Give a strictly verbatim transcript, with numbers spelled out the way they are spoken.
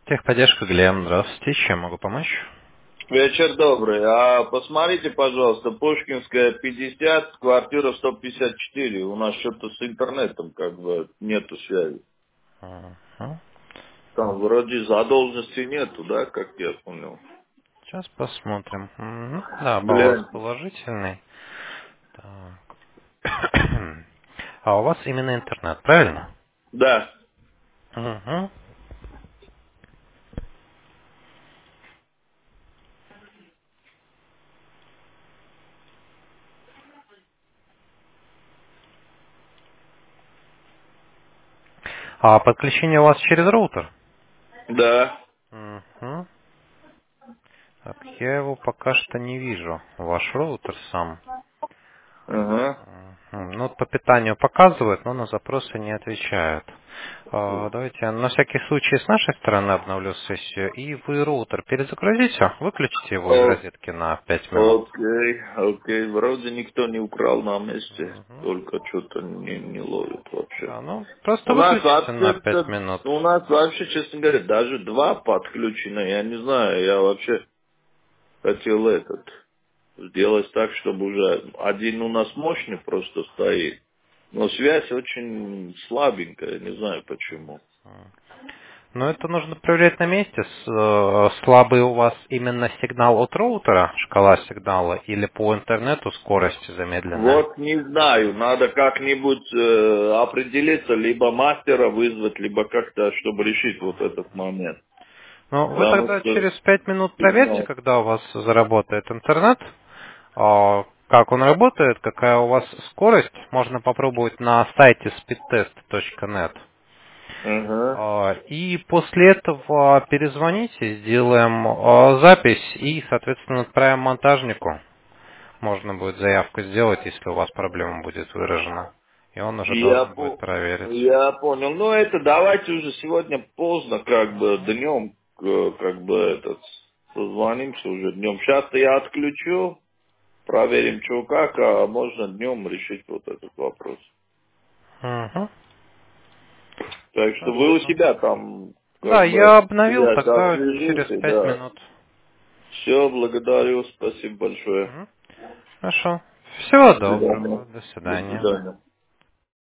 Техподдержка, Глеб, здравствуйте, чем могу помочь? Вечер добрый. А посмотрите, пожалуйста, Пушкинская, пятьдесят, квартира сто пятьдесят четыре. У нас что-то с интернетом как бы нету связи. Мгм. Там вроде задолженности нету, да, как я понял. Сейчас посмотрим. Мгм. Да, баланс Гляньте. положительный. Так. А у вас именно интернет, правильно? Да. Мгм. А подключение у вас через роутер? Да. Мгм. Так, я его пока что не вижу. Ваш роутер сам. Ага. Мгм. Ну, вот по питанию показывает, но на запросы не отвечает. А, Давайте я на всякий случай с нашей стороны обновлю сессию. И вы роутер перезагрузите, выключите его из О, розетки на пять минут. окей, окей. Вроде никто не украл на месте. Мгм. Только что-то не, не ловит вообще. Да, ну, просто У нас выключите на вообще, пять минут. у нас вообще, честно говоря, даже два подключено. Я не знаю, я вообще хотел этот сделать так, чтобы уже один у нас мощный просто стоит, но связь очень слабенькая, не знаю почему. Но это нужно проверять на месте. С- э, Слабый у вас именно сигнал от роутера, шкала сигнала, или по интернету скорость замедленная? Вот не знаю, надо как-нибудь э, определиться, либо мастера вызвать, либо как-то, чтобы решить вот этот момент. Ну, вы Потому тогда что через пять минут проверьте, сигнал. когда у вас заработает интернет, а, как он работает, какая у вас скорость. Можно попробовать на сайте speedtest точка нет. Ага. А, И после этого перезвоните, сделаем а, запись и, соответственно, отправим монтажнику. Можно будет заявку сделать, если у вас проблема будет выражена. И он уже Я, должен будет по... проверить. я понял. Ну, это давайте уже сегодня поздно, как бы Мгм. днем, э, как бы этот, созвонимся уже днем. Сейчас-то я отключу, проверим, что как, а можно днем решить вот этот вопрос. Мгм. Так что вы у Хорошо. себя там, Да, как я бы, обновил, связь тогда через отвяжите, пять да. минут. Все, благодарю, спасибо большое. Мгм. Хорошо. Всего До свидания. доброго. До До свидания. свидания.